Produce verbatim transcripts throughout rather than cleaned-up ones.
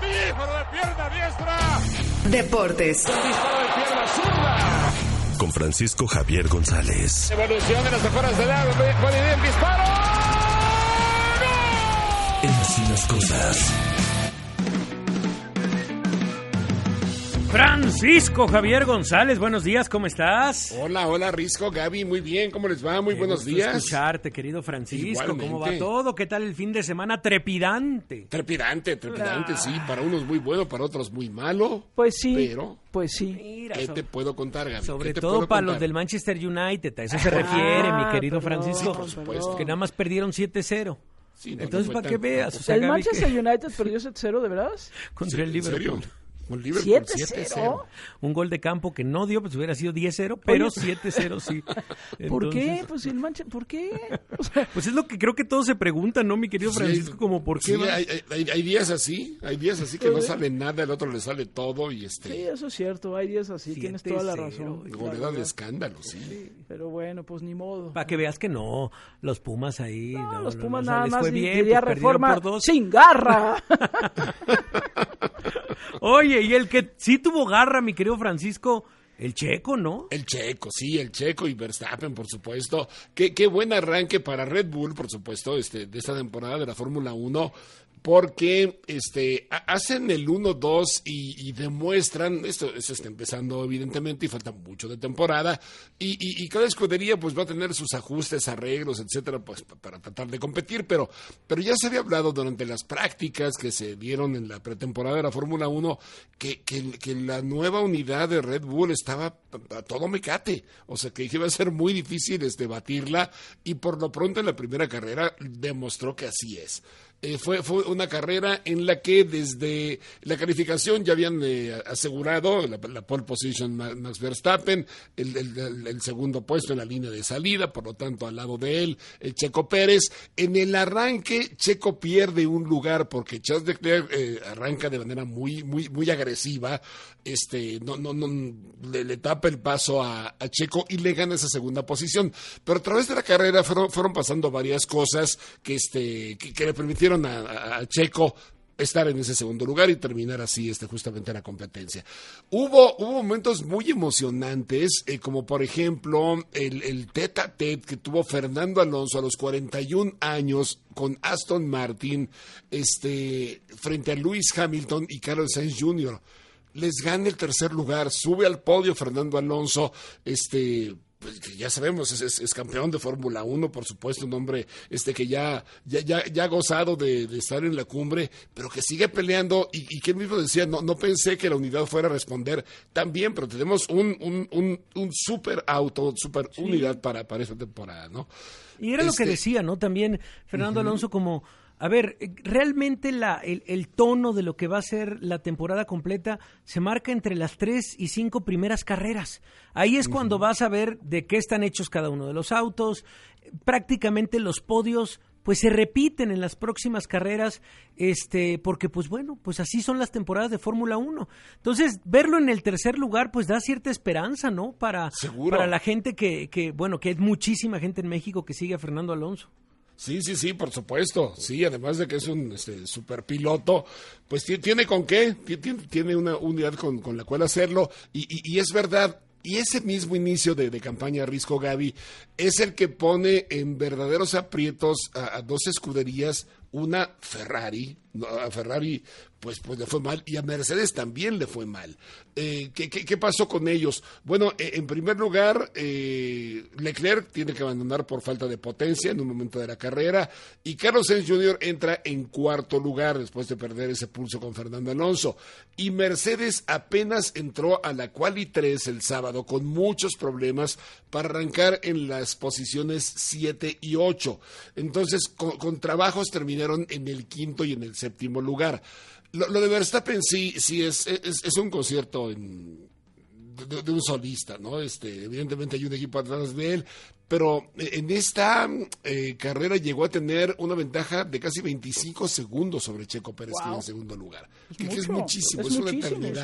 Disparo de pierna diestra. Deportes. Disparo de pierna zurda. Con Francisco Javier González. Evolución de las afueras del área. Puede ir el disparo. En Así las Cosas. Francisco Javier González, buenos días, ¿cómo estás? Hola, hola, Risco, Gaby, muy bien, ¿cómo les va? Muy Qué buenos gusto días. escucharte, querido Francisco, Igualmente. ¿cómo va todo? ¿Qué tal el fin de semana trepidante? Trepidante, trepidante, Ah. sí, para unos muy bueno, para otros muy malo. Pues sí, Pero, pues sí. Mira, ¿qué so- te puedo contar, Gaby? sobre ¿Qué te todo puedo para contar? los del Manchester United, a eso se refiere, mi querido perdón, Francisco, por supuesto. que nada más perdieron siete cero. Sí, no, Entonces, no fue para que tanto, veas, o no. sea, ¿El Gaby, Manchester que- United perdió siete cero, de verdad? contra el ¿En serio? Liverpool. Con Liverpool ¿siete siete cero. cero? Un gol de campo que no dio, pues hubiera sido diez cero, pero Oye. siete cero sí. ¿Por qué? Entonces, Pues el Manchester, ¿por qué? O sea, Pues es lo que creo que todos se preguntan, ¿no, mi querido Sí, Francisco? Como, ¿por qué? Sí, va? hay, hay, hay días así, hay días así que no sale nada, el otro le sale todo y sí, este... eso es cierto, hay días así, tienes siete toda la cero, razón. Goleada la de verdad. escándalo, sí. Pero bueno, pues ni modo. Para que veas que no, los Pumas ahí. No, No, los no, Pumas no, nada les más fue di- bien, diría pues, perdieron Reforma por dos. sin garra. Oye, y el que sí tuvo garra, mi querido Francisco, el Checo, ¿no? El Checo, sí, el Checo y Verstappen, por supuesto. Qué, qué buen arranque para Red Bull, por supuesto, este, de esta temporada de la Fórmula uno, porque este, ha- hacen el uno dos y, y demuestran, esto, esto está empezando evidentemente y falta mucho de temporada, y, y, y cada escudería pues va a tener sus ajustes, arreglos, etcétera, pues pa- para tratar de competir, pero, pero ya se había hablado durante las prácticas que se dieron en la pretemporada de la Fórmula uno que, que, que la nueva unidad de Red Bull estaba a, a todo mecate, o sea que iba a ser muy difícil este, batirla, y por lo pronto en la primera carrera demostró que así es. Eh, fue, fue una carrera en la que desde la calificación ya habían eh, asegurado la, la pole position Ma- Max Verstappen, el, el- el- el segundo puesto en la línea de salida, por lo tanto al lado de él, el Checo Pérez. En el arranque, Checo pierde un lugar porque Charles Leclerc eh, arranca de manera muy, muy, muy agresiva, este, no, no, no, le, le tapa el paso a, a Checo y le gana esa segunda posición. Pero a través de la carrera fueron, fueron pasando varias cosas que, este, que, que le permitieron a, a- a Checo estar en ese segundo lugar y terminar así este, justamente la competencia. Hubo, hubo momentos muy emocionantes, eh, como por ejemplo el, el tete a tete que tuvo Fernando Alonso a los cuarenta y un años con Aston Martin, este, frente a Lewis Hamilton y Carlos Sainz junior Les gana el tercer lugar, sube al podio Fernando Alonso, este... pues, que ya sabemos, es, es, es campeón de Fórmula uno, por supuesto, un hombre este, que ya, ya, ya, ya ha gozado de, de estar en la cumbre, pero que sigue peleando, y, y que él mismo decía, no, no pensé que la unidad fuera a responder tan bien, pero tenemos un, un, un, un super auto, super sí. unidad para, para esta temporada, ¿no? Y era Este- lo que decía, ¿no? También Fernando Alonso como... A ver, eh, realmente la, el, el tono de lo que va a ser la temporada completa se marca entre las tres y cinco primeras carreras. Ahí es cuando vas a ver de qué están hechos cada uno de los autos. Prácticamente los podios pues se repiten en las próximas carreras, este, porque pues bueno, pues así son las temporadas de Fórmula uno. Entonces, verlo en el tercer lugar pues da cierta esperanza, ¿no? Para, Seguro. para la gente que, que, bueno, que es muchísima gente en México que sigue a Fernando Alonso. Sí, sí, sí, por supuesto. Sí, además de que es un este, superpiloto, pues ti- tiene con qué, Ti- ti- tiene una unidad con, con la cual hacerlo. Y, y, y es verdad, y ese mismo inicio de, de campaña Risco, Gaby, es el que pone en verdaderos aprietos a, a dos escuderías, una Ferrari, no, a Ferrari pues, pues le fue mal, y a Mercedes también le fue mal. Eh, ¿qué, qué, qué pasó con ellos? Bueno, eh, en primer lugar, eh, Leclerc tiene que abandonar por falta de potencia en un momento de la carrera, y Carlos Sainz junior entra en cuarto lugar después de perder ese pulso con Fernando Alonso. Y Mercedes apenas entró a la quali tres el sábado con muchos problemas para arrancar en las posiciones siete y ocho. Entonces, con, con trabajos terminaron en el quinto y en el séptimo lugar. Lo, lo de Verstappen sí, sí es, es, es un concierto en, de, de un solista, ¿no? Este, evidentemente hay un equipo atrás de él, pero en esta eh, carrera llegó a tener una ventaja de casi veinticinco segundos sobre Checo Pérez, wow, que en segundo lugar. Es que, mucho, que es muchísimo, es, es una muchísimo, eternidad. ¿sí?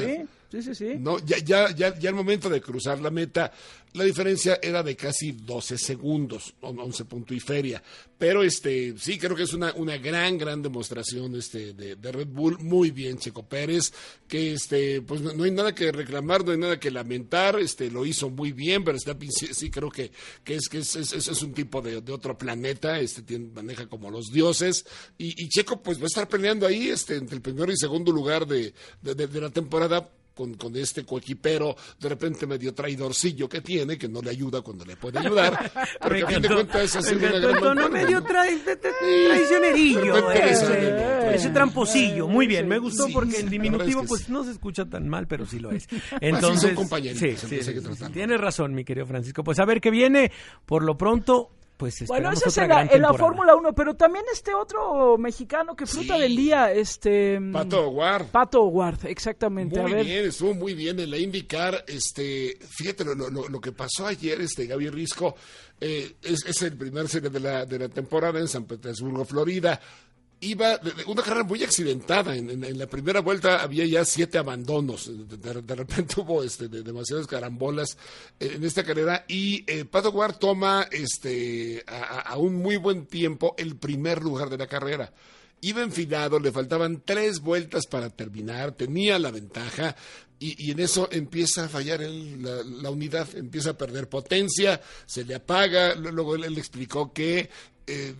Sí, sí, sí. No, ya, ya, ya, ya al momento de cruzar la meta, la diferencia era de casi doce segundos, once punto y feria. Pero este, sí, creo que es una, una gran, gran demostración este, de, de Red Bull. Muy bien, Checo Pérez, que este, pues no, no hay nada que reclamar, no hay nada que lamentar, este, lo hizo muy bien, pero está, sí, sí creo que, que es, que es, es, es un tipo de, de otro planeta, este, tiene, maneja como los dioses, y, y Checo pues va a estar peleando ahí, este, entre el primero y segundo lugar de, de, de, de la temporada, Con, con este coequipero de repente medio traidorcillo que tiene, que no le ayuda cuando le puede ayudar, porque a fin de cuentas ha sido una gran tono mancuerna, medio ¿no? tra- tra- tra- traicionerillo, De repente eh, le sale, ese, ¿no? ese tramposillo, muy bien, me gustó Sí, porque sí, en la diminutivo verdad es que pues sí. no se escucha tan mal, pero sí lo es. Así Entonces, son compañeritos, sí, entonces sí, hay que sí, tratarlo. tienes razón, mi querido Francisco. Pues a ver qué viene, por lo pronto, pues Bueno, esperamos ese es otra en la, gran en la temporada. Fórmula uno, pero también este otro mexicano que fruta Sí. del día, este... Pato O'Ward. Pato O'Ward, exactamente. Muy a ver. bien, estuvo muy bien en la IndyCar. Este, fíjate lo, lo, lo que pasó ayer, este Gaby Risco, eh, es, es el primer serie de la, de la temporada en San Petersburgo, Florida. Iba de, de una carrera muy accidentada. En, en, en la primera vuelta había ya siete abandonos. De, de, de repente hubo este, de, demasiadas carambolas en esta carrera. Y eh, Pato O'Ward toma este, a, a un muy buen tiempo el primer lugar de la carrera. Iba enfilado, le faltaban tres vueltas para terminar, tenía la ventaja y, y en eso empieza a fallar el, la, la unidad, empieza a perder potencia, se le apaga. Luego él, él explicó que eh,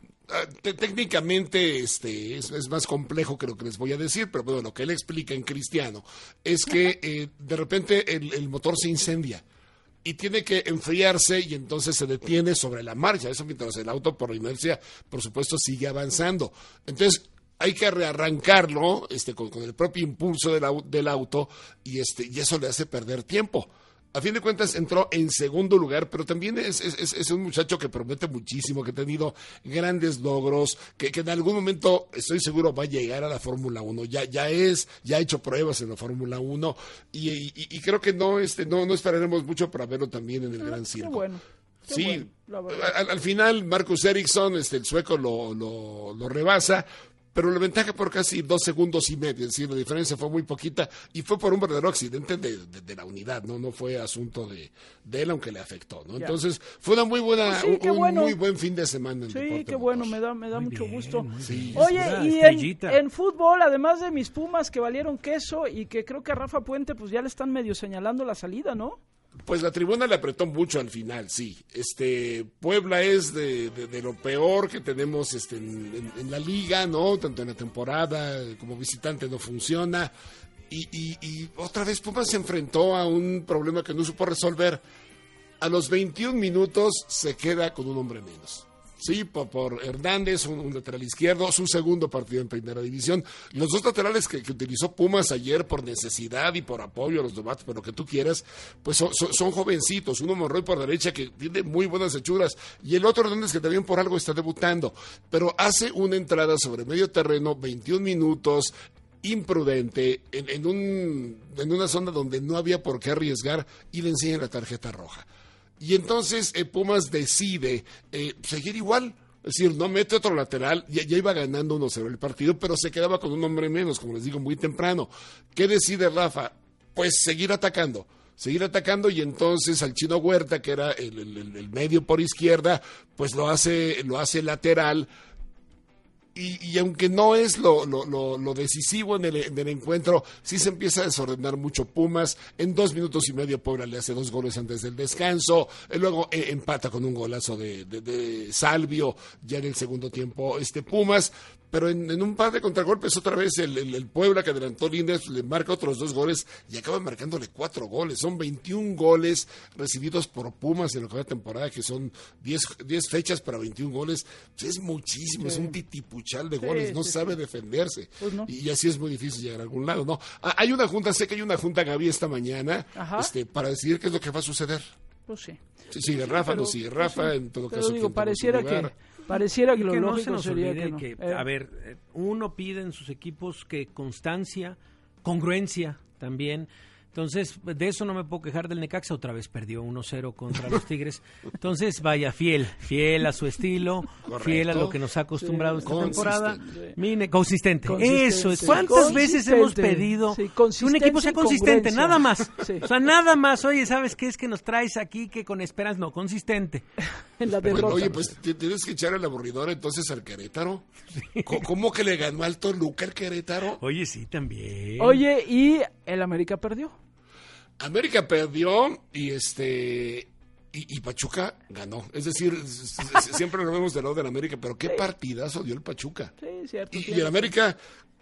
técnicamente este es, es más complejo que lo que les voy a decir, pero bueno, lo que él explica en cristiano es que eh, de repente el, el motor se incendia y tiene que enfriarse y entonces se detiene sobre la marcha. Eso mientras el auto por inercia, por supuesto, sigue avanzando. Entonces hay que rearrancarlo este, con, con el propio impulso del, del auto y, este, y eso le hace perder tiempo. A fin de cuentas entró en segundo lugar, pero también es, es, es un muchacho que promete muchísimo, que ha tenido grandes logros, que, que en algún momento estoy seguro va a llegar a la Fórmula uno. Ya, ya es, ya ha hecho pruebas en la Fórmula uno y, y, y creo que no, este, no, no esperaremos mucho para verlo también en el Ah, Gran qué Circo. bueno. Qué Sí, bueno, la verdad. al, al final Marcus Ericsson, este, el sueco, lo, lo, lo rebasa, pero la ventaja por casi dos segundos y medio, es decir, la diferencia fue muy poquita y fue por un verdadero accidente de, de, de la unidad, no no fue asunto de, de él, aunque le afectó, ¿no? Ya. Entonces fue una muy buena, Pues sí, qué un, un bueno. muy buen fin de semana en Sí, deporte qué bueno, motor. me da, me da Muy mucho bien, gusto. muy Sí. bien. Oye, Pura y en, estrellita. en fútbol, además de mis Pumas que valieron queso y que creo que a Rafa Puente pues ya le están medio señalando la salida, ¿no? Pues la tribuna le apretó mucho al final, sí. Este Puebla es de, de, de lo peor que tenemos este, en, en, en la liga, ¿no? Tanto en la temporada como visitante no funciona. Y, y, y otra vez Pumas se enfrentó a un problema que no supo resolver. A los veintiún minutos se queda con un hombre menos. Sí, por, por Hernández, un, un lateral izquierdo, su segundo partido en primera división. Los dos laterales que, que utilizó Pumas ayer por necesidad y por apoyo a los novatos, por lo que tú quieras, pues son, son, son jovencitos. Uno Monroy por derecha que tiene muy buenas hechuras y el otro Hernández que también por algo está debutando. Pero hace una entrada sobre medio terreno, veintiún minutos, imprudente, en, en, un, en una zona donde no había por qué arriesgar y le enseñan la tarjeta roja. Y entonces eh, Pumas decide eh, seguir igual, es decir, no mete otro lateral, ya, ya iba ganando uno cero el partido, pero se quedaba con un hombre menos, como les digo, muy temprano. ¿Qué decide Rafa? Pues seguir atacando, seguir atacando y entonces al Chino Huerta, que era el, el, el medio por izquierda, pues lo hace, lo hace lateral. Y, y aunque no es lo, lo, lo, lo decisivo en el, en el encuentro, sí se empieza a desordenar mucho Pumas. En dos minutos y medio Puebla le hace dos goles antes del descanso. Y luego eh, empata con un golazo de, de, de Salvio ya en el segundo tiempo este Pumas. Pero en, en un par de contragolpes otra vez el, el, el Puebla que adelantó líneas le marca otros dos goles y acaba marcándole cuatro goles. Son veintiún goles recibidos por Pumas en lo que va de temporada, que son diez, diez fechas para veintiún goles. Pues es muchísimo, sí. Es un titipuchal de goles, sí, no sí, sabe sí. defenderse. Pues no. Y así es muy difícil llegar a algún lado, ¿no? Ah, hay una junta, sé que hay una junta, Gaby, esta mañana este, para decidir qué es lo que va a suceder. Pues sí. Si sigue Rafa, pero, no sigue Rafa, pues sí. en todo Pero caso. digo, ¿quién toma su pareciera lugar? que... Pareciera que Y lo que no lógico se nos sería olvide que, no. que, Eh, a ver, uno pide en sus equipos que constancia, congruencia también. Entonces, de eso no me puedo quejar del Necaxa. Otra vez perdió uno cero contra los Tigres. Entonces, vaya, fiel, fiel a su estilo, Correcto. fiel a lo que nos ha acostumbrado Sí, esta temporada. consistente. Mire, consistente. Consistente. Eso es. Sí. ¿Cuántas veces hemos Consistente. pedido Sí, que un consistencia equipo sea y consistente? congruencia. Nada más. Sí. O sea, nada más. Oye, ¿sabes qué es que nos traes aquí que con esperanza? No, consistente. En la Bueno, derrota. oye, pues t- tienes que echar el aburridor entonces al Querétaro. ¿Cómo, cómo que le ganó al Toluca el Querétaro? Oye, sí, también. Oye, y el América perdió. América perdió y este y, y Pachuca ganó. Es decir, s- s- siempre lo vemos del lado del América, pero qué partidazo dio el Pachuca. Sí, cierto. Y, y tiene- el América,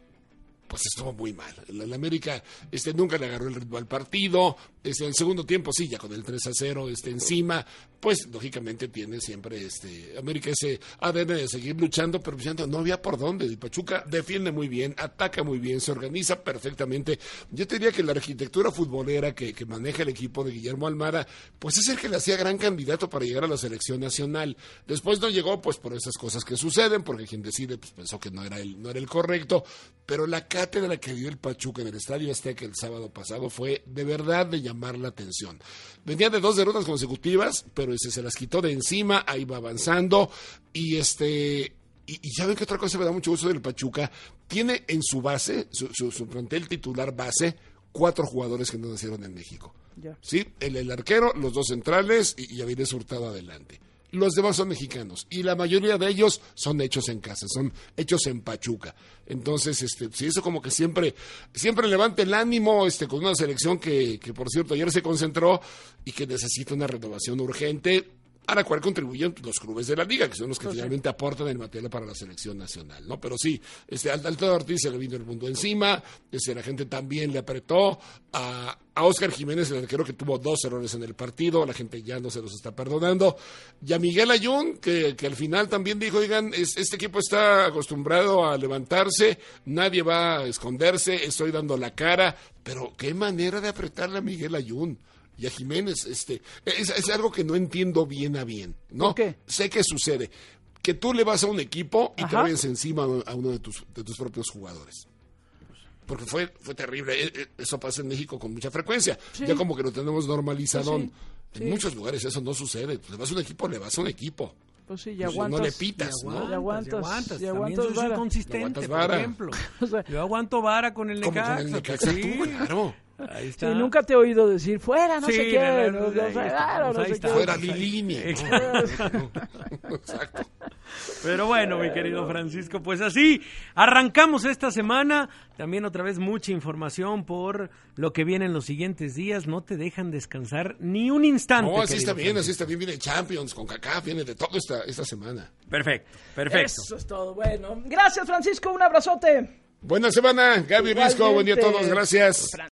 pues estuvo muy mal. El, el América este, nunca le agarró el ritmo al partido. Este, en el segundo tiempo, sí, ya con el tres a cero este, encima, pues lógicamente tiene siempre este América ese A D N de seguir luchando, pero pues, ya no, no había por dónde. El Pachuca defiende muy bien, ataca muy bien, se organiza perfectamente. Yo te diría que la arquitectura futbolera que, que maneja el equipo de Guillermo Almada, pues es el que le hacía gran candidato para llegar a la selección nacional. Después no llegó, pues por esas cosas que suceden, porque quien decide pues, pensó que no era el, no era el correcto, pero la cátedra que dio el Pachuca en el Estadio Azteca el sábado pasado fue de verdad de llamar la atención. Venía de dos derrotas consecutivas, pero ese se las quitó de encima, ahí va avanzando, y este... Y, y saben que otra cosa me da mucho gusto del Pachuca, tiene en su base, su, su, su plantel titular base, cuatro jugadores que no nacieron en México. Ya. Sí, el, el arquero, los dos centrales y, y Avilés Hurtado adelante. Los demás son mexicanos y la mayoría de ellos son hechos en casa, son hechos en Pachuca. Entonces, este, sí, eso como que siempre, siempre levanta el ánimo, este, con una selección que, que por cierto ayer se concentró y que necesita una renovación urgente, a la cual contribuyen los clubes de la liga, que son los que Pues sí. finalmente aportan el material para la selección nacional, ¿no? Pero sí, este, al Alfredo Ortiz se le vino el mundo encima, este, la gente también le apretó, a, a Óscar Jiménez, el arquero que tuvo dos errores en el partido, la gente ya no se los está perdonando, y a Miguel Ayun, que, que al final también dijo, oigan, es, este equipo está acostumbrado a levantarse, nadie va a esconderse, estoy dando la cara, pero qué manera de apretarle a Miguel Ayun. Y a Jiménez, este, es, es algo que no entiendo bien a bien, ¿no? ¿Por qué? Sé que sucede, que tú le vas a un equipo y Ajá. te vayas encima a uno de tus, de tus propios jugadores. Porque fue, fue terrible, E- e- eso pasa en México con mucha frecuencia, Sí. ya como que lo tenemos normalizado. Pues sí, En sí. muchos lugares eso no sucede, le vas a un equipo, le vas a un equipo. Pues sí, ya Pues aguantas. no le pitas, Y ¿no? Ya aguantas, y aguantas. ya También aguantas yo soy vara. consistente, Aguantas por vara. ejemplo. O sea, Yo aguanto vara con el Como Necaxa. con el Necaxa sí. tú, claro. Ahí está. Sí, nunca te he oído decir fuera, no Sí, sé qué, no, no, no, no, ahí está, claro, pues no ahí sé está. qué. Fuera mi línea. Exacto. Exacto. Pero bueno, mi querido Francisco, pues así arrancamos esta semana. También otra vez mucha información por lo que viene en los siguientes días. No te dejan descansar ni un instante. No, así querido está bien, así Francisco. está bien, viene Champions, con Kaká, viene de todo esta, esta semana. Perfecto, perfecto. Eso es todo, bueno. Gracias, Francisco, un abrazote. Buena semana, Gaby Risco, buen día a todos, Igualmente. gracias.